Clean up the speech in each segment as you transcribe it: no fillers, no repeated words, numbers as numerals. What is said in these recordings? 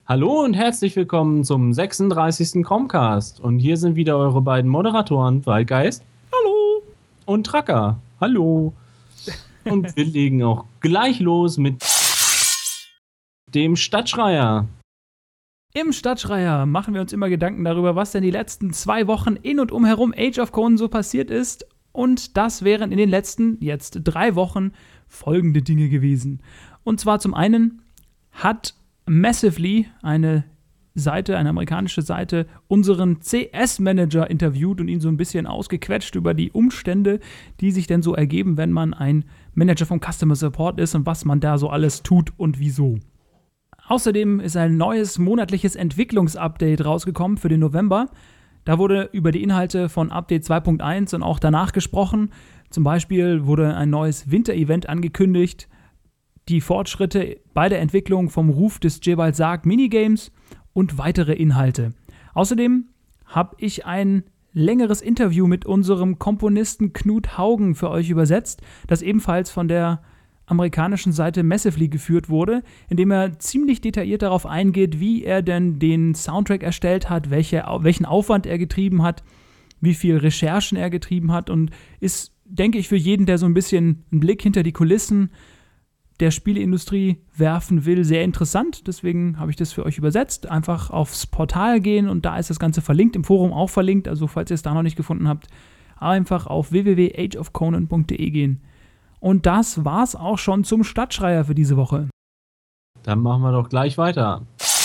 Hallo und herzlich willkommen zum 36. Chromecast. Und hier sind wieder eure beiden Moderatoren, Waldgeist. Hallo. Und Tracker. Hallo. Und wir legen auch gleich los mit dem Stadtschreier. Im Stadtschreier machen wir uns immer Gedanken darüber, was denn die letzten 2 Wochen in und umherum Age of Conan so passiert ist. Und das wären in den letzten, jetzt 3 Wochen, folgende Dinge gewesen. Und zwar zum einen hat Massively, eine amerikanische Seite, unseren CS-Manager interviewt und ihn so ein bisschen ausgequetscht über die Umstände, die sich denn so ergeben, wenn man ein Manager vom Customer Support ist und was man da so alles tut und wieso. Außerdem ist ein neues monatliches Entwicklungsupdate rausgekommen für den November. Da wurde über die Inhalte von Update 2.1 und auch danach gesprochen. Zum Beispiel wurde ein neues Winter-Event angekündigt, die Fortschritte bei der Entwicklung vom Ruf des Jebal Sarg Minigames und weitere Inhalte. Außerdem habe ich ein längeres Interview mit unserem Komponisten Knut Haugen für euch übersetzt, das ebenfalls von der amerikanischen Seite Massively geführt wurde, in dem er ziemlich detailliert darauf eingeht, wie er denn den Soundtrack erstellt hat, welchen Aufwand er getrieben hat, wie viel Recherchen er getrieben hat und ist, denke ich, für jeden, der so ein bisschen einen Blick hinter die Kulissen der Spieleindustrie werfen will, sehr interessant. Deswegen habe ich das für euch übersetzt. Einfach aufs Portal gehen und da ist das Ganze verlinkt, im Forum auch verlinkt. Also falls ihr es da noch nicht gefunden habt, einfach auf www.ageofconan.de gehen. Und das war's auch schon zum Stadtschreier für diese Woche. Dann machen wir doch gleich weiter.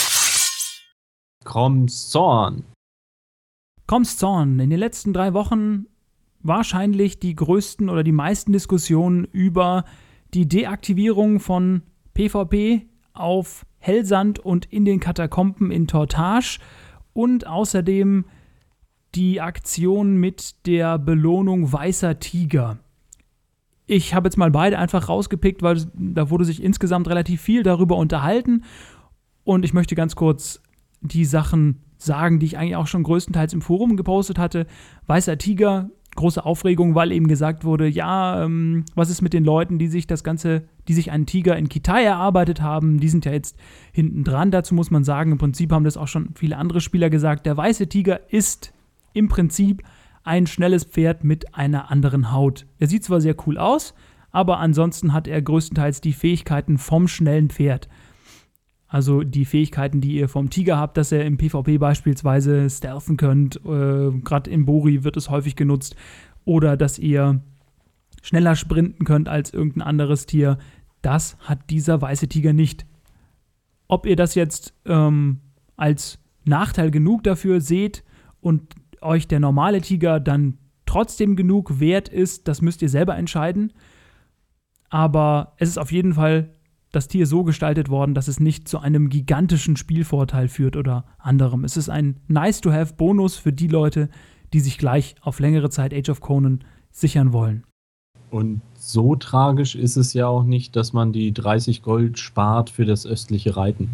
Chroms Zorn. Chroms Zorn. In den letzten 3 Wochen wahrscheinlich die größten oder die meisten Diskussionen über die Deaktivierung von PvP auf Hellsand und in den Katakomben in Tortage und außerdem die Aktion mit der Belohnung Weißer Tiger. Ich habe jetzt mal beide einfach rausgepickt, weil da wurde sich insgesamt relativ viel darüber unterhalten und ich möchte ganz kurz die Sachen sagen, die ich eigentlich auch schon größtenteils im Forum gepostet hatte. Weißer Tiger, große Aufregung, weil eben gesagt wurde, ja, was ist mit den Leuten, die sich einen Tiger in Kitai erarbeitet haben, die sind ja jetzt hinten dran. Dazu muss man sagen, im Prinzip haben das auch schon viele andere Spieler gesagt, der weiße Tiger ist im Prinzip ein schnelles Pferd mit einer anderen Haut. Er sieht zwar sehr cool aus, aber ansonsten hat er größtenteils die Fähigkeiten vom schnellen Pferd. Also die Fähigkeiten, die ihr vom Tiger habt, dass ihr im PvP beispielsweise stealthen könnt, gerade im Bori wird es häufig genutzt, oder dass ihr schneller sprinten könnt als irgendein anderes Tier, das hat dieser weiße Tiger nicht. Ob ihr das jetzt als Nachteil genug dafür seht und euch der normale Tiger dann trotzdem genug wert ist, das müsst ihr selber entscheiden. Aber es ist auf jeden Fall das Tier so gestaltet worden, dass es nicht zu einem gigantischen Spielvorteil führt oder anderem. Es ist ein Nice-to-have-Bonus für die Leute, die sich gleich auf längere Zeit Age of Conan sichern wollen. Und so tragisch ist es ja auch nicht, dass man die 30 Gold spart für das östliche Reiten.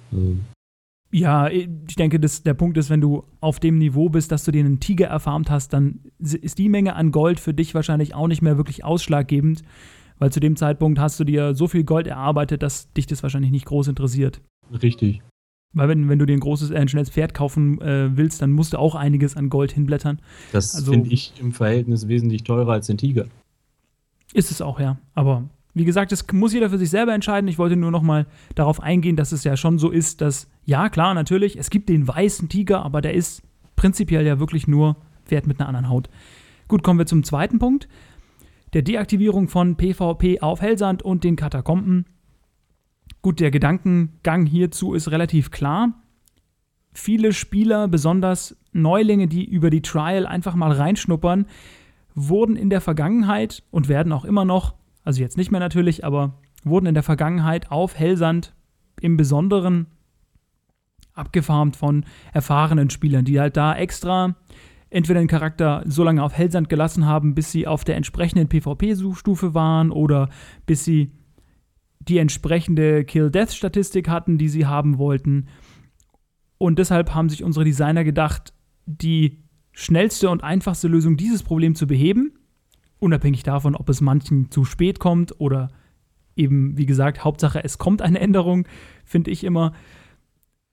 Ja, ich denke, der Punkt ist, wenn du auf dem Niveau bist, dass du dir einen Tiger erfarmt hast, dann ist die Menge an Gold für dich wahrscheinlich auch nicht mehr wirklich ausschlaggebend, weil zu dem Zeitpunkt hast du dir so viel Gold erarbeitet, dass dich das wahrscheinlich nicht groß interessiert. Richtig. Weil wenn du dir ein schnelles Pferd kaufen willst, dann musst du auch einiges an Gold hinblättern. Das finde ich im Verhältnis wesentlich teurer als den Tiger. Ist es auch, ja. Aber wie gesagt, das muss jeder für sich selber entscheiden. Ich wollte nur noch mal darauf eingehen, dass es ja schon so ist, dass, ja klar, natürlich, es gibt den weißen Tiger, aber der ist prinzipiell ja wirklich nur Pferd mit einer anderen Haut. Gut, kommen wir zum zweiten Punkt. Der Deaktivierung von PvP auf Hellsand und den Katakomben. Gut, der Gedankengang hierzu ist relativ klar. Viele Spieler, besonders Neulinge, die über die Trial einfach mal reinschnuppern, wurden in der Vergangenheit und werden auch immer noch, also jetzt nicht mehr natürlich, aber wurden in der Vergangenheit auf Hellsand im Besonderen abgefarmt von erfahrenen Spielern, die halt da extra entweder den Charakter so lange auf Hellsand gelassen haben, bis sie auf der entsprechenden PvP-Stufe waren oder bis sie die entsprechende Kill-Death-Statistik hatten, die sie haben wollten. Und deshalb haben sich unsere Designer gedacht, die schnellste und einfachste Lösung, dieses Problem zu beheben, unabhängig davon, ob es manchen zu spät kommt oder eben, wie gesagt, Hauptsache, es kommt eine Änderung, finde ich immer,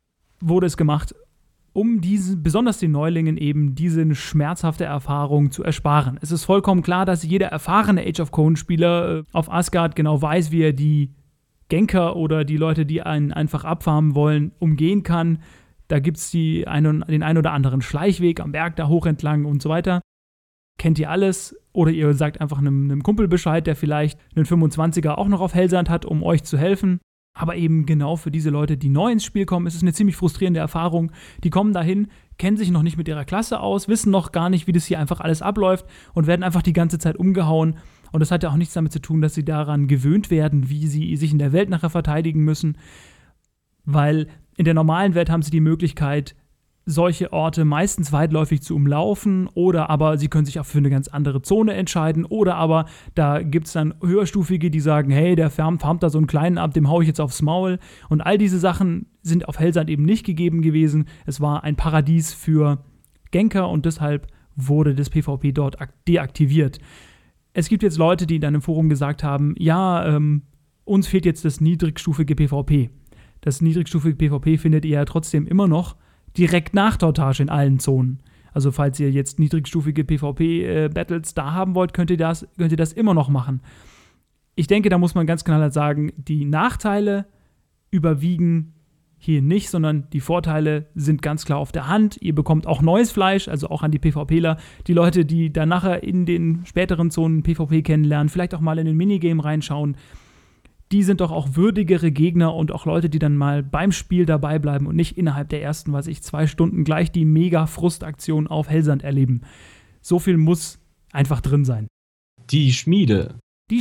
wurde es gemacht, um besonders den Neulingen eben diese schmerzhafte Erfahrung zu ersparen. Es ist vollkommen klar, dass jeder erfahrene Age of Conan-Spieler auf Asgard genau weiß, wie er die Genker oder die Leute, die einen einfach abfarmen wollen, umgehen kann. Da gibt es den ein oder anderen Schleichweg am Berg da hoch entlang und so weiter. Kennt ihr alles? Oder ihr sagt einfach einem Kumpel Bescheid, der vielleicht einen 25er auch noch auf Hellsand hat, um euch zu helfen. Aber eben genau für diese Leute, die neu ins Spiel kommen, ist es eine ziemlich frustrierende Erfahrung. Die kommen dahin, kennen sich noch nicht mit ihrer Klasse aus, wissen noch gar nicht, wie das hier einfach alles abläuft und werden einfach die ganze Zeit umgehauen. Und das hat ja auch nichts damit zu tun, dass sie daran gewöhnt werden, wie sie sich in der Welt nachher verteidigen müssen. Weil in der normalen Welt haben sie die Möglichkeit, solche Orte meistens weitläufig zu umlaufen, oder aber sie können sich auch für eine ganz andere Zone entscheiden, oder aber da gibt es dann höherstufige, die sagen, hey, der farmt da so einen kleinen ab, dem hau ich jetzt aufs Maul, und all diese Sachen sind auf Hellsand eben nicht gegeben gewesen. Es war ein Paradies für Genker und deshalb wurde das PvP dort deaktiviert. Es gibt jetzt Leute, die in einem Forum gesagt haben, ja, uns fehlt jetzt das niedrigstufige PvP. Das niedrigstufige PvP findet ihr ja trotzdem immer noch direkt nach Tortage in allen Zonen. Also falls ihr jetzt niedrigstufige PvP-Battles da haben wollt, könnt ihr das immer noch machen. Ich denke, da muss man ganz knallhart sagen, die Nachteile überwiegen hier nicht, sondern die Vorteile sind ganz klar auf der Hand. Ihr bekommt auch neues Fleisch, also auch an die PvPler. Die Leute, die dann nachher in den späteren Zonen PvP kennenlernen, vielleicht auch mal in den Minigame reinschauen, die sind doch auch würdigere Gegner und auch Leute, die dann mal beim Spiel dabei bleiben und nicht innerhalb der ersten, 2 Stunden gleich die Mega-Frustaktion auf Hellsand erleben. So viel muss einfach drin sein. Die Schmiede.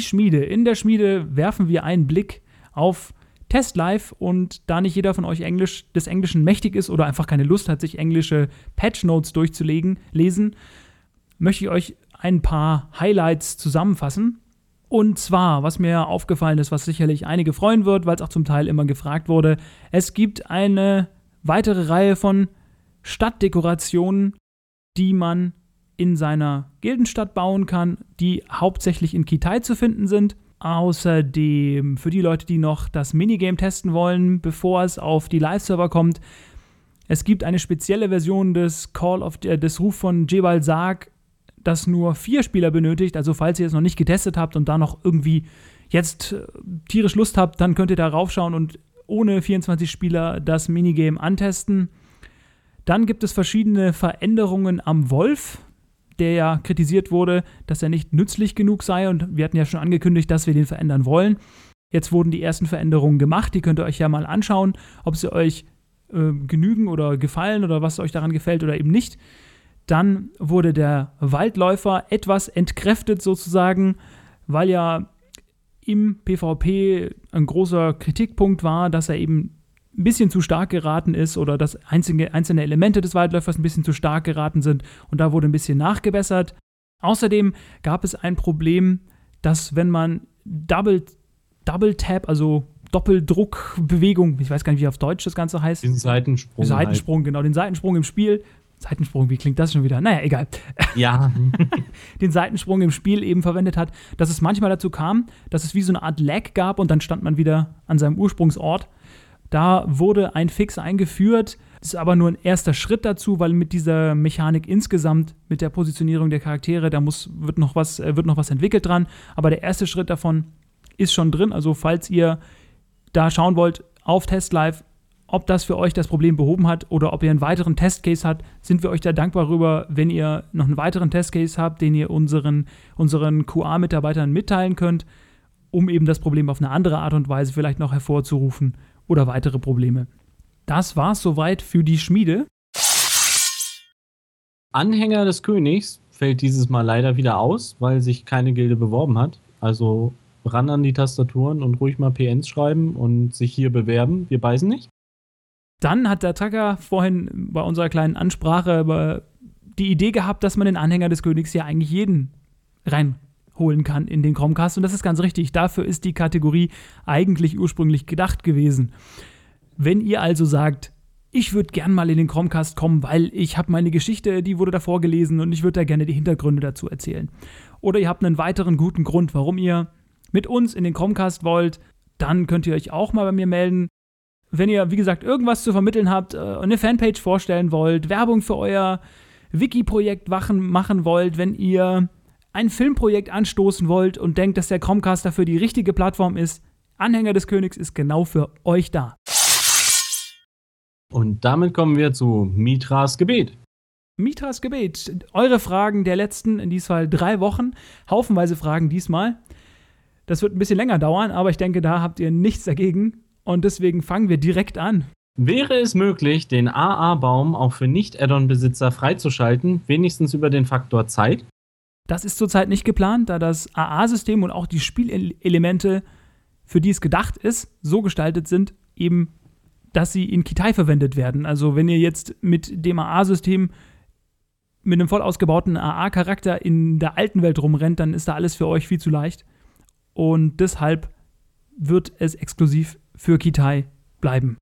In der Schmiede werfen wir einen Blick auf Test Live, und da nicht jeder von euch des Englischen mächtig ist oder einfach keine Lust hat, sich englische Patch-Notes lesen, möchte ich euch ein paar Highlights zusammenfassen. Und zwar, was mir aufgefallen ist, was sicherlich einige freuen wird, weil es auch zum Teil immer gefragt wurde, es gibt eine weitere Reihe von Stadtdekorationen, die man in seiner Gildenstadt bauen kann, die hauptsächlich in Kitai zu finden sind. Außerdem für die Leute, die noch das Minigame testen wollen, bevor es auf die Live-Server kommt, es gibt eine spezielle Version des Ruf von Jebal Sarg, das nur 4 Spieler benötigt. Also falls ihr es noch nicht getestet habt und da noch irgendwie jetzt tierisch Lust habt, dann könnt ihr da raufschauen und ohne 24 Spieler das Minigame antesten. Dann gibt es verschiedene Veränderungen am Wolf, der ja kritisiert wurde, dass er nicht nützlich genug sei, und wir hatten ja schon angekündigt, dass wir den verändern wollen. Jetzt wurden die ersten Veränderungen gemacht, die könnt ihr euch ja mal anschauen, ob sie euch genügen oder gefallen oder was euch daran gefällt oder eben nicht. Dann wurde der Waldläufer etwas entkräftet sozusagen, weil ja im PvP ein großer Kritikpunkt war, dass er eben ein bisschen zu stark geraten ist oder dass einzelne Elemente des Waldläufers ein bisschen zu stark geraten sind, und da wurde ein bisschen nachgebessert. Außerdem gab es ein Problem, dass wenn man Double Tap, also Doppeldruckbewegung, ich weiß gar nicht, wie auf Deutsch das Ganze heißt. Den Seitensprung. Genau, den Seitensprung im Spiel. Seitensprung, wie klingt das schon wieder? Naja, egal. Ja. Den Seitensprung im Spiel eben verwendet hat, dass es manchmal dazu kam, dass es wie so eine Art Lag gab und dann stand man wieder an seinem Ursprungsort. Da wurde ein Fix eingeführt. Das ist aber nur ein erster Schritt dazu, weil mit dieser Mechanik insgesamt, mit der Positionierung der Charaktere, wird noch was entwickelt dran. Aber der erste Schritt davon ist schon drin. Also falls ihr da schauen wollt auf Test Live, ob das für euch das Problem behoben hat oder ob ihr einen weiteren Testcase habt, sind wir euch da dankbar rüber, wenn ihr noch einen weiteren Testcase habt, den ihr unseren QA-Mitarbeitern mitteilen könnt, um eben das Problem auf eine andere Art und Weise vielleicht noch hervorzurufen oder weitere Probleme. Das war's soweit für die Schmiede. Anhänger des Königs fällt dieses Mal leider wieder aus, weil sich keine Gilde beworben hat. Also ran an die Tastaturen und ruhig mal PNs schreiben und sich hier bewerben. Wir beißen nicht. Dann hat der Tracker vorhin bei unserer kleinen Ansprache die Idee gehabt, dass man den Anhänger des Königs ja eigentlich jeden reinholen kann in den Chromecast. Und das ist ganz richtig. Dafür ist die Kategorie eigentlich ursprünglich gedacht gewesen. Wenn ihr also sagt, ich würde gern mal in den Chromecast kommen, weil ich habe meine Geschichte, die wurde da vorgelesen und ich würde da gerne die Hintergründe dazu erzählen. Oder ihr habt einen weiteren guten Grund, warum ihr mit uns in den Chromecast wollt, dann könnt ihr euch auch mal bei mir melden. wenn ihr, wie gesagt, irgendwas zu vermitteln habt, eine Fanpage vorstellen wollt, Werbung für euer Wiki-Projekt machen wollt, wenn ihr ein Filmprojekt anstoßen wollt und denkt, dass der Chromecast dafür die richtige Plattform ist, Anhänger des Königs ist genau für euch da. Und damit kommen wir zu Mitras Gebet. Mitras Gebet. Eure Fragen der letzten, in diesem Fall 3 Wochen. Haufenweise Fragen diesmal. Das wird ein bisschen länger dauern, aber ich denke, da habt ihr nichts dagegen. Und deswegen fangen wir direkt an. Wäre es möglich, den AA-Baum auch für Nicht-Add-on-Besitzer freizuschalten, wenigstens über den Faktor Zeit? Das ist zurzeit nicht geplant, da das AA-System und auch die Spielelemente, für die es gedacht ist, so gestaltet sind, eben, dass sie in Kitai verwendet werden. Also wenn ihr jetzt mit dem AA-System mit einem voll ausgebauten AA-Charakter in der alten Welt rumrennt, dann ist da alles für euch viel zu leicht. Und deshalb wird es exklusiv für Kitai bleiben.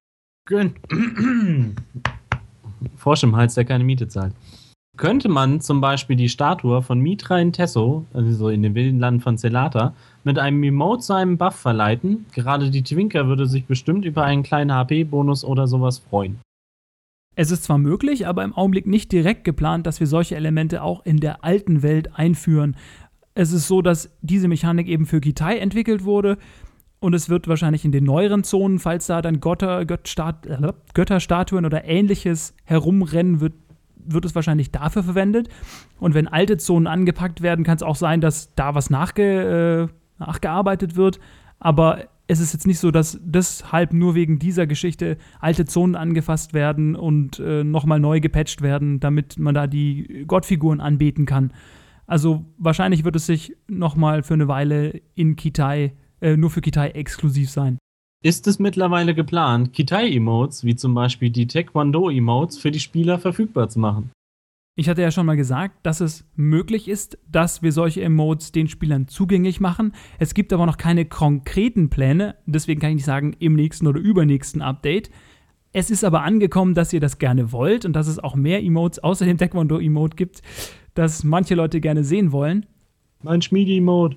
Frosch im Hals, der keine Miete zahlt. Könnte man zum Beispiel die Statue von Mitra in Tesso, also in dem wilden Land von Zelata, mit einem Emote zu einem Buff verleiten? Gerade die Twinker würde sich bestimmt über einen kleinen HP-Bonus oder sowas freuen. Es ist zwar möglich, aber im Augenblick nicht direkt geplant, dass wir solche Elemente auch in der alten Welt einführen. Es ist so, dass diese Mechanik eben für Kitai entwickelt wurde und es wird wahrscheinlich in den neueren Zonen, falls da dann Götterstatuen oder Ähnliches herumrennen, wird es wahrscheinlich dafür verwendet. Und wenn alte Zonen angepackt werden, kann es auch sein, dass da was nachgearbeitet wird. Aber es ist jetzt nicht so, dass deshalb nur wegen dieser Geschichte alte Zonen angefasst werden und nochmal neu gepatcht werden, damit man da die Gottfiguren anbeten kann. Also wahrscheinlich wird es sich nochmal für eine Weile in Kitai, nur für Kitai exklusiv sein. Ist es mittlerweile geplant, Kitai-Emotes, wie zum Beispiel die Taekwondo-Emotes, für die Spieler verfügbar zu machen? Ich hatte ja schon mal gesagt, dass es möglich ist, dass wir solche Emotes den Spielern zugänglich machen. Es gibt aber noch keine konkreten Pläne, deswegen kann ich nicht sagen, im nächsten oder übernächsten Update. Es ist aber angekommen, dass ihr das gerne wollt und dass es auch mehr Emotes außer dem Taekwondo-Emote gibt, das manche Leute gerne sehen wollen. Mein Schmiedi-Emote.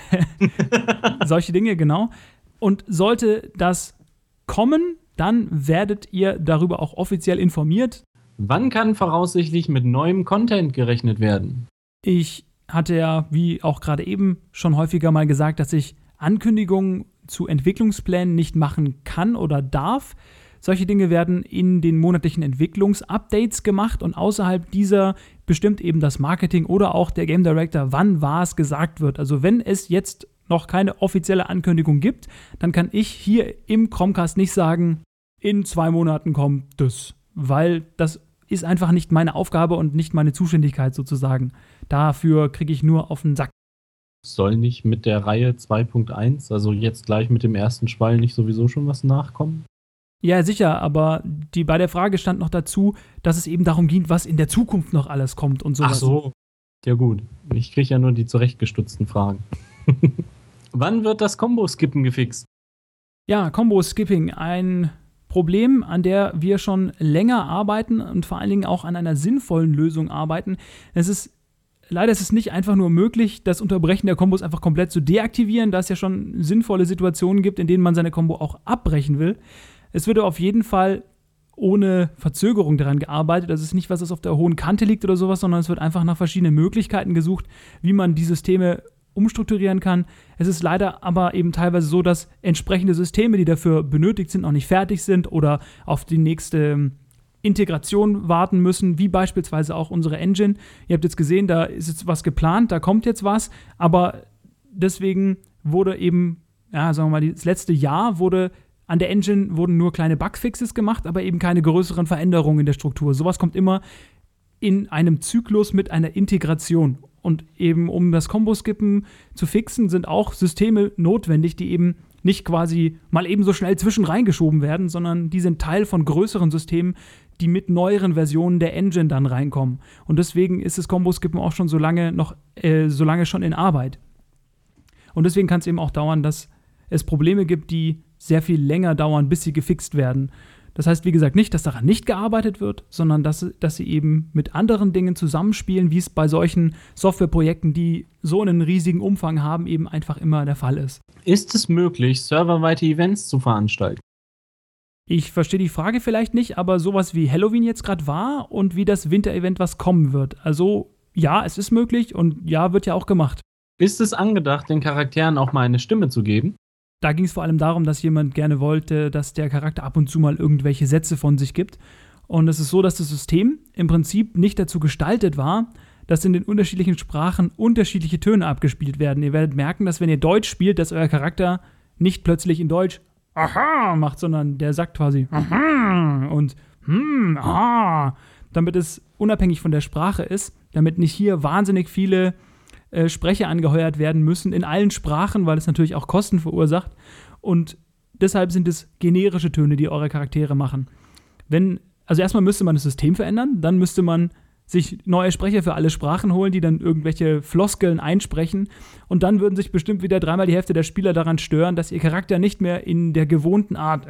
Solche Dinge, genau. Und sollte das kommen, dann werdet ihr darüber auch offiziell informiert. Wann kann voraussichtlich mit neuem Content gerechnet werden? Ich hatte ja, wie auch gerade eben, schon häufiger mal gesagt, dass ich Ankündigungen zu Entwicklungsplänen nicht machen kann oder darf. Solche Dinge werden in den monatlichen Entwicklungsupdates gemacht und außerhalb dieser bestimmt eben das Marketing oder auch der Game Director, wann was gesagt wird. Also wenn es jetzt noch keine offizielle Ankündigung gibt, dann kann ich hier im Chromecast nicht sagen, in 2 Monaten kommt das, weil das ist einfach nicht meine Aufgabe und nicht meine Zuständigkeit sozusagen. Dafür kriege ich nur auf den Sack. Soll nicht mit der Reihe 2.1, also jetzt gleich mit dem ersten Schwall, nicht sowieso schon was nachkommen? Ja, sicher, aber bei der Frage stand noch dazu, dass es eben darum ging, was in der Zukunft noch alles kommt und sowas. Ach so, ja gut. Ich kriege ja nur die zurechtgestutzten Fragen. Wann wird das Combo-Skippen gefixt? Ja, Combo-Skipping, ein Problem, an der wir schon länger arbeiten und vor allen Dingen auch an einer sinnvollen Lösung arbeiten. Leider ist es nicht einfach nur möglich, das Unterbrechen der Kombos einfach komplett zu deaktivieren, da es ja schon sinnvolle Situationen gibt, in denen man seine Kombo auch abbrechen will. Es wird auf jeden Fall ohne Verzögerung daran gearbeitet. Das ist nicht was, das auf der hohen Kante liegt oder sowas, sondern es wird einfach nach verschiedenen Möglichkeiten gesucht, wie man die Systeme umstrukturieren kann. Es ist leider aber eben teilweise so, dass entsprechende Systeme, die dafür benötigt sind, noch nicht fertig sind oder auf die nächste Integration warten müssen, wie beispielsweise auch unsere Engine. Ihr habt jetzt gesehen, da ist jetzt was geplant, da kommt jetzt was, aber deswegen wurde eben, ja, sagen wir mal, das letzte Jahr an der Engine wurden nur kleine Bugfixes gemacht, aber eben keine größeren Veränderungen in der Struktur. Sowas kommt immer in einem Zyklus mit einer Integration. Und eben um das Combo-Skippen zu fixen, sind auch Systeme notwendig, die eben nicht quasi mal eben so schnell zwischen reingeschoben werden, sondern die sind Teil von größeren Systemen, die mit neueren Versionen der Engine dann reinkommen. Und deswegen ist das Combo-Skippen auch schon so lange schon in Arbeit. Und deswegen kann es eben auch dauern, dass es Probleme gibt, die sehr viel länger dauern, bis sie gefixt werden. Das heißt, wie gesagt, nicht, dass daran nicht gearbeitet wird, sondern dass sie eben mit anderen Dingen zusammenspielen, wie es bei solchen Softwareprojekten, die so einen riesigen Umfang haben, eben einfach immer der Fall ist. Ist es möglich, serverweite Events zu veranstalten? Ich verstehe die Frage vielleicht nicht, aber sowas wie Halloween jetzt gerade war und wie das Winter-Event, was kommen wird. Also ja, es ist möglich und ja, wird ja auch gemacht. Ist es angedacht, den Charakteren auch mal eine Stimme zu geben? Da ging es vor allem darum, dass jemand gerne wollte, dass der Charakter ab und zu mal irgendwelche Sätze von sich gibt. Und es ist so, dass das System im Prinzip nicht dazu gestaltet war, dass in den unterschiedlichen Sprachen unterschiedliche Töne abgespielt werden. Ihr werdet merken, dass wenn ihr Deutsch spielt, dass euer Charakter nicht plötzlich in Deutsch aha macht, sondern der sagt quasi aha und aha, damit es unabhängig von der Sprache ist, damit nicht hier wahnsinnig viele Sprecher angeheuert werden müssen in allen Sprachen, weil es natürlich auch Kosten verursacht. Und deshalb sind es generische Töne, die eure Charaktere machen. Also erstmal müsste man das System verändern, dann müsste man sich neue Sprecher für alle Sprachen holen, die dann irgendwelche Floskeln einsprechen. Und dann würden sich bestimmt wieder dreimal die Hälfte der Spieler daran stören, dass ihr Charakter nicht mehr in der gewohnten Art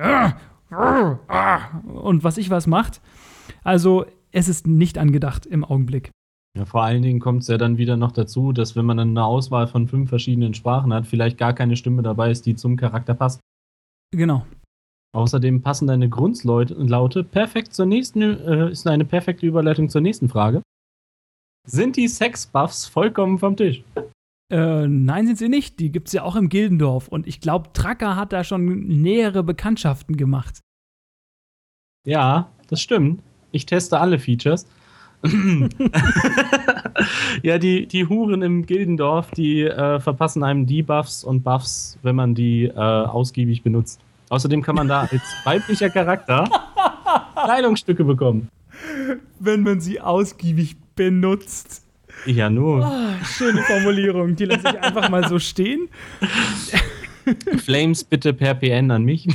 und was ich was macht. Also es ist nicht angedacht im Augenblick. Ja, vor allen Dingen kommt es ja dann wieder noch dazu, dass wenn man dann eine Auswahl von 5 verschiedenen Sprachen hat, vielleicht gar keine Stimme dabei ist, die zum Charakter passt. Genau. Außerdem passen deine Grundlaute perfekt zur nächsten, ist eine perfekte Überleitung zur nächsten Frage. Sind die Sex-Buffs vollkommen vom Tisch? Nein, sind sie nicht. Die gibt es ja auch im Gildendorf. Und ich glaube, Tracker hat da schon nähere Bekanntschaften gemacht. Ja, das stimmt. Ich teste alle Features. Ja, die Huren im Gildendorf, die verpassen einem Debuffs und Buffs, wenn man die ausgiebig benutzt. Außerdem kann man da als weiblicher Charakter Kleidungsstücke bekommen. Wenn man sie ausgiebig benutzt. Ja, nur. Oh, schöne Formulierung, die lasse ich einfach mal so stehen. Flames bitte per PN an mich.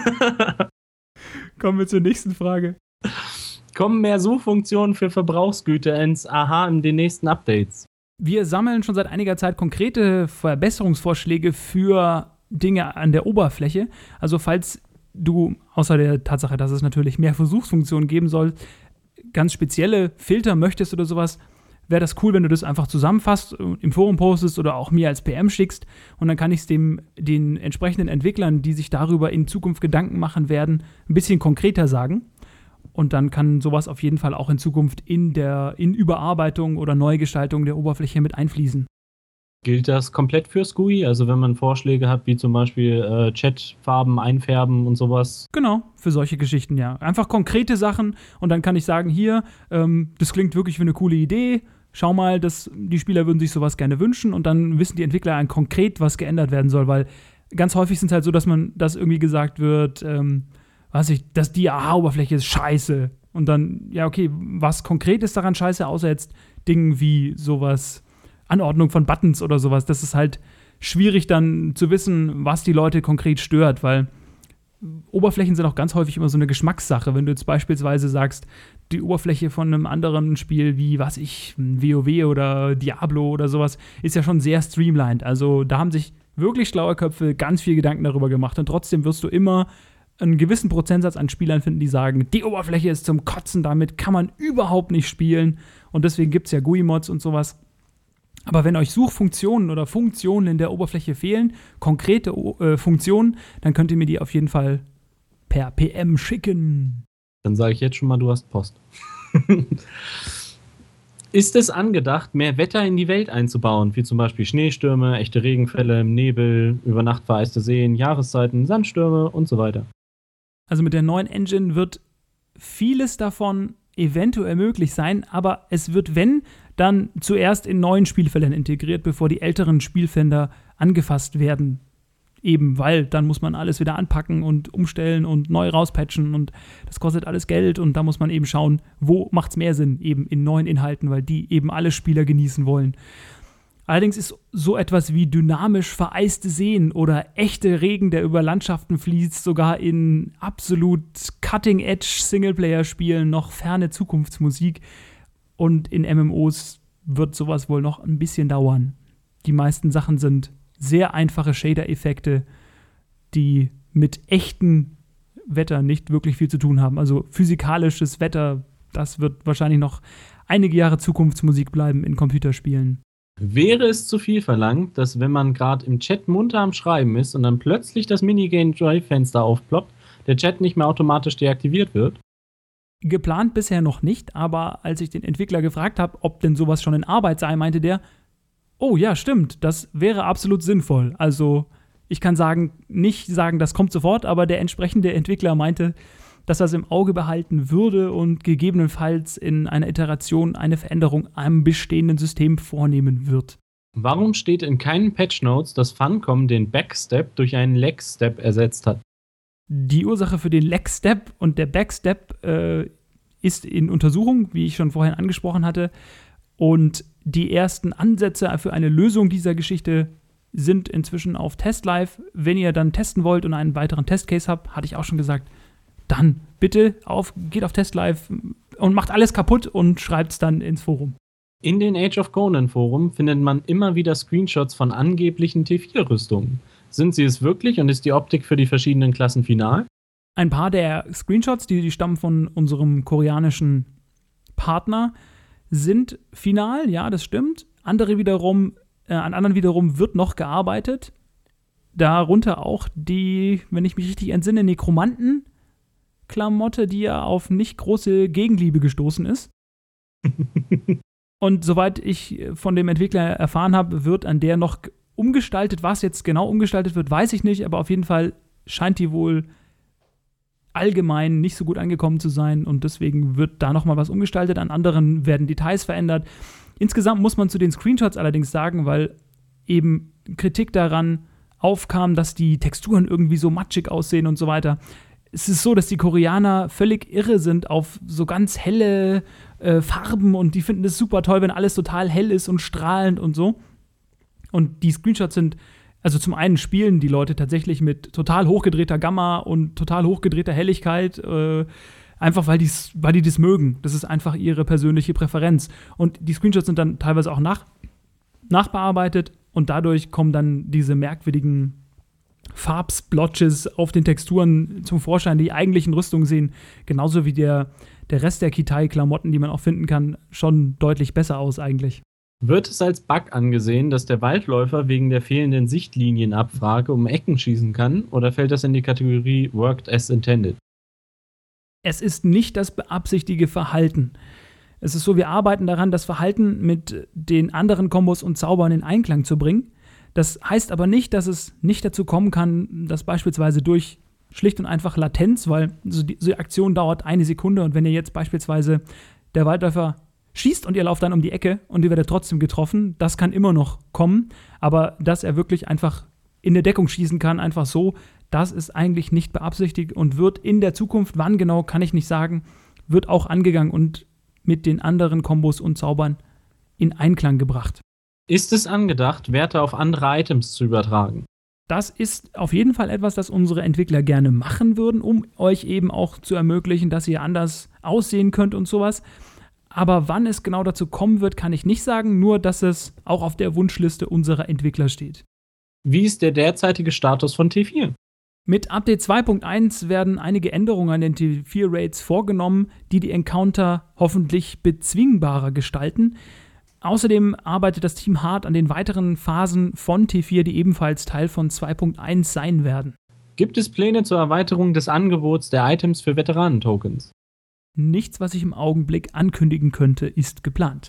Kommen wir zur nächsten Frage. Kommen mehr Suchfunktionen für Verbrauchsgüter ins AHA in den nächsten Updates? Wir sammeln schon seit einiger Zeit konkrete Verbesserungsvorschläge für Dinge an der Oberfläche. Also falls du, außer der Tatsache, dass es natürlich mehr Versuchsfunktionen geben soll, ganz spezielle Filter möchtest oder sowas, wäre das cool, wenn du das einfach zusammenfasst, im Forum postest oder auch mir als PM schickst. Und dann kann ich es den entsprechenden Entwicklern, die sich darüber in Zukunft Gedanken machen werden, ein bisschen konkreter sagen. Und dann kann sowas auf jeden Fall auch in Zukunft in Überarbeitung oder Neugestaltung der Oberfläche mit einfließen. Gilt das komplett fürs GUI? Also wenn man Vorschläge hat, wie zum Beispiel Chatfarben einfärben und sowas? Genau, für solche Geschichten, ja. Einfach konkrete Sachen und dann kann ich sagen, hier, das klingt wirklich wie eine coole Idee. Schau mal, die Spieler würden sich sowas gerne wünschen und dann wissen die Entwickler konkret, was geändert werden soll, weil ganz häufig ist es halt so, dass irgendwie gesagt wird, dass die AHA-Oberfläche ist scheiße. Und dann, ja, okay, was konkret ist daran scheiße, außer jetzt Dingen wie sowas, Anordnung von Buttons oder sowas. Das ist halt schwierig dann zu wissen, was die Leute konkret stört, weil Oberflächen sind auch ganz häufig immer so eine Geschmackssache. Wenn du jetzt beispielsweise sagst, die Oberfläche von einem anderen Spiel wie, WoW oder Diablo oder sowas, ist ja schon sehr streamlined. Also da haben sich wirklich schlaue Köpfe ganz viel Gedanken darüber gemacht und trotzdem wirst du immer einen gewissen Prozentsatz an Spielern finden, die sagen, die Oberfläche ist zum Kotzen, damit kann man überhaupt nicht spielen und deswegen gibt es ja GUI-Mods und sowas. Aber wenn euch Suchfunktionen oder Funktionen in der Oberfläche fehlen, konkrete Funktionen, dann könnt ihr mir die auf jeden Fall per PM schicken. Dann sage ich jetzt schon mal, du hast Post. Ist es angedacht, mehr Wetter in die Welt einzubauen, wie zum Beispiel Schneestürme, echte Regenfälle im Nebel, über Nacht vereiste Seen, Jahreszeiten, Sandstürme und so weiter? Also mit der neuen Engine wird vieles davon eventuell möglich sein, aber es wird, wenn, dann zuerst in neuen Spielfeldern integriert, bevor die älteren Spielfelder angefasst werden. Eben, weil dann muss man alles wieder anpacken und umstellen und neu rauspatchen und das kostet alles Geld und da muss man eben schauen, wo macht es mehr Sinn, eben in neuen Inhalten, weil die eben alle Spieler genießen wollen. Allerdings ist so etwas wie dynamisch vereiste Seen oder echte Regen, der über Landschaften fließt, sogar in absolut Cutting-Edge-Singleplayer-Spielen noch ferne Zukunftsmusik. Und in MMOs wird sowas wohl noch ein bisschen dauern. Die meisten Sachen sind sehr einfache Shader-Effekte, die mit echtem Wetter nicht wirklich viel zu tun haben. Also physikalisches Wetter, das wird wahrscheinlich noch einige Jahre Zukunftsmusik bleiben in Computerspielen. Wäre es zu viel verlangt, dass wenn man gerade im Chat munter am Schreiben ist und dann plötzlich das Minigame-Joy-Fenster aufploppt, der Chat nicht mehr automatisch deaktiviert wird? Geplant bisher noch nicht, aber als ich den Entwickler gefragt habe, ob denn sowas schon in Arbeit sei, meinte der, oh ja, stimmt, das wäre absolut sinnvoll. Also ich kann nicht sagen, das kommt sofort, aber der entsprechende Entwickler meinte, dass er es im Auge behalten würde und gegebenenfalls in einer Iteration eine Veränderung am bestehenden System vornehmen wird. Warum steht in keinen Patch-Notes, dass Funcom den Backstep durch einen Leg-Step ersetzt hat? Die Ursache für den Leg-Step und der Backstep ist in Untersuchung, wie ich schon vorhin angesprochen hatte. Und die ersten Ansätze für eine Lösung dieser Geschichte sind inzwischen auf TestLive. Wenn ihr dann testen wollt und einen weiteren Testcase habt, hatte ich auch schon gesagt, dann bitte geht auf TestLive und macht alles kaputt und schreibt es dann ins Forum. In den Age of Conan Forum findet man immer wieder Screenshots von angeblichen T4-Rüstungen. Sind sie es wirklich und ist die Optik für die verschiedenen Klassen final? Ein paar der Screenshots, die stammen von unserem koreanischen Partner, sind final, ja, das stimmt. An anderen wiederum wird noch gearbeitet. Darunter auch die, wenn ich mich richtig entsinne, Nekromanten-Klamotte, die ja auf nicht große Gegenliebe gestoßen ist. Und soweit ich von dem Entwickler erfahren habe, wird an der noch umgestaltet. Was jetzt genau umgestaltet wird, weiß ich nicht, aber auf jeden Fall scheint die wohl allgemein nicht so gut angekommen zu sein und deswegen wird da nochmal was umgestaltet. An anderen werden Details verändert. Insgesamt muss man zu den Screenshots allerdings sagen, weil eben Kritik daran aufkam, dass die Texturen irgendwie so matschig aussehen und so weiter. Es ist so, dass die Koreaner völlig irre sind auf so ganz helle Farben und die finden es super toll, wenn alles total hell ist und strahlend und so. Und die Screenshots sind, also zum einen spielen die Leute tatsächlich mit total hochgedrehter Gamma und total hochgedrehter Helligkeit, einfach weil die das mögen. Das ist einfach ihre persönliche Präferenz. Und die Screenshots sind dann teilweise auch nachbearbeitet und dadurch kommen dann diese merkwürdigen Farbsplotches auf den Texturen zum Vorschein, die eigentlichen Rüstungen sehen, genauso wie der Rest der Kitai-Klamotten, die man auch finden kann, schon deutlich besser aus eigentlich. Wird es als Bug angesehen, dass der Waldläufer wegen der fehlenden Sichtlinienabfrage um Ecken schießen kann, oder fällt das in die Kategorie Worked as intended? Es ist nicht das beabsichtigte Verhalten. Es ist so, wir arbeiten daran, das Verhalten mit den anderen Kombos und Zaubern in Einklang zu bringen. Das heißt aber nicht, dass es nicht dazu kommen kann, dass beispielsweise durch schlicht und einfach Latenz, weil diese Aktion dauert 1 Sekunde und wenn ihr jetzt beispielsweise der Waldläufer schießt und ihr lauft dann um die Ecke und ihr werdet trotzdem getroffen, das kann immer noch kommen, aber dass er wirklich einfach in der Deckung schießen kann, einfach so, das ist eigentlich nicht beabsichtigt und wird in der Zukunft, wann genau, kann ich nicht sagen, wird auch angegangen und mit den anderen Kombos und Zaubern in Einklang gebracht. Ist es angedacht, Werte auf andere Items zu übertragen? Das ist auf jeden Fall etwas, das unsere Entwickler gerne machen würden, um euch eben auch zu ermöglichen, dass ihr anders aussehen könnt und sowas. Aber wann es genau dazu kommen wird, kann ich nicht sagen, nur dass es auch auf der Wunschliste unserer Entwickler steht. Wie ist der derzeitige Status von T4? Mit Update 2.1 werden einige Änderungen an den T4-Raids vorgenommen, die Encounter hoffentlich bezwingbarer gestalten. Außerdem arbeitet das Team hart an den weiteren Phasen von T4, die ebenfalls Teil von 2.1 sein werden. Gibt es Pläne zur Erweiterung des Angebots der Items für Veteranentokens? Nichts, was ich im Augenblick ankündigen könnte, ist geplant.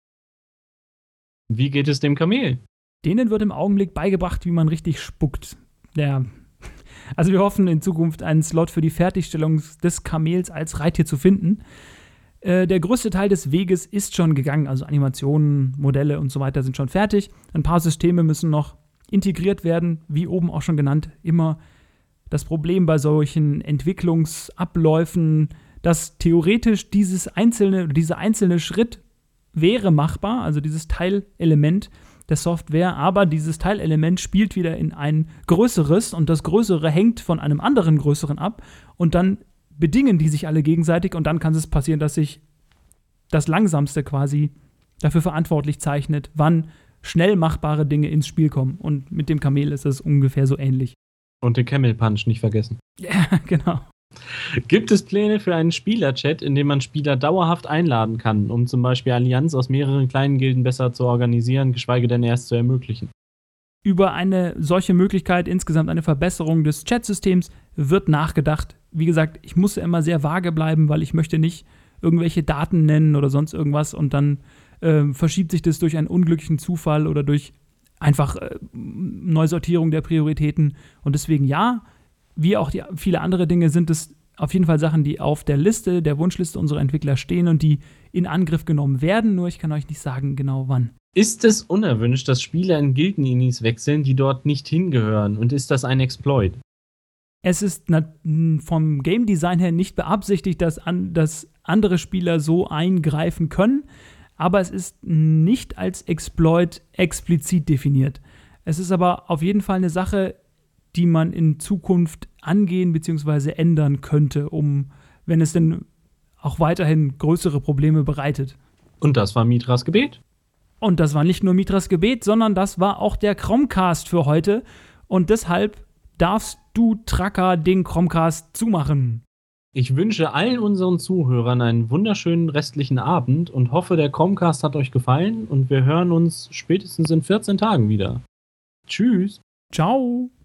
Wie geht es dem Kamel? Denen wird im Augenblick beigebracht, wie man richtig spuckt. Ja. Also wir hoffen in Zukunft einen Slot für die Fertigstellung des Kamels als Reittier zu finden. Der größte Teil des Weges ist schon gegangen, also Animationen, Modelle und so weiter sind schon fertig. Ein paar Systeme müssen noch integriert werden, wie oben auch schon genannt. Immer das Problem bei solchen Entwicklungsabläufen, dass theoretisch dieser einzelne Schritt wäre machbar, also dieses Teilelement der Software, aber dieses Teilelement spielt wieder in ein größeres und das Größere hängt von einem anderen Größeren ab und dann bedingen die sich alle gegenseitig und dann kann es passieren, dass sich das Langsamste quasi dafür verantwortlich zeichnet, wann schnell machbare Dinge ins Spiel kommen. Und mit dem Kamel ist es ungefähr so ähnlich. Und den Camel Punch nicht vergessen. Ja, genau. Gibt es Pläne für einen Spielerchat, in dem man Spieler dauerhaft einladen kann, um zum Beispiel Allianz aus mehreren kleinen Gilden besser zu organisieren, geschweige denn erst zu ermöglichen? Über eine solche Möglichkeit, insgesamt eine Verbesserung des Chatsystems, wird nachgedacht. wie gesagt, ich muss ja immer sehr vage bleiben, weil ich möchte nicht irgendwelche Daten nennen oder sonst irgendwas und dann verschiebt sich das durch einen unglücklichen Zufall oder durch einfach Neusortierung der Prioritäten. Und deswegen ja, wie auch viele andere Dinge sind es auf jeden Fall Sachen, die auf der Liste, der Wunschliste unserer Entwickler stehen und die in Angriff genommen werden, nur ich kann euch nicht sagen genau wann. Ist es unerwünscht, dass Spieler in Gilden-Inis wechseln, die dort nicht hingehören? Und ist das ein Exploit? Es ist vom Game Design her nicht beabsichtigt, dass andere Spieler so eingreifen können, aber es ist nicht als Exploit explizit definiert. Es ist aber auf jeden Fall eine Sache, die man in Zukunft angehen bzw. ändern könnte, wenn es denn auch weiterhin größere Probleme bereitet. Und das war Mitras Gebet. Und das war nicht nur Mitras Gebet, sondern das war auch der Chromecast für heute. Und deshalb darfst du, Tracker, den Chromecast zumachen. Ich wünsche allen unseren Zuhörern einen wunderschönen restlichen Abend und hoffe, der Chromecast hat euch gefallen und wir hören uns spätestens in 14 Tagen wieder. Tschüss. Ciao.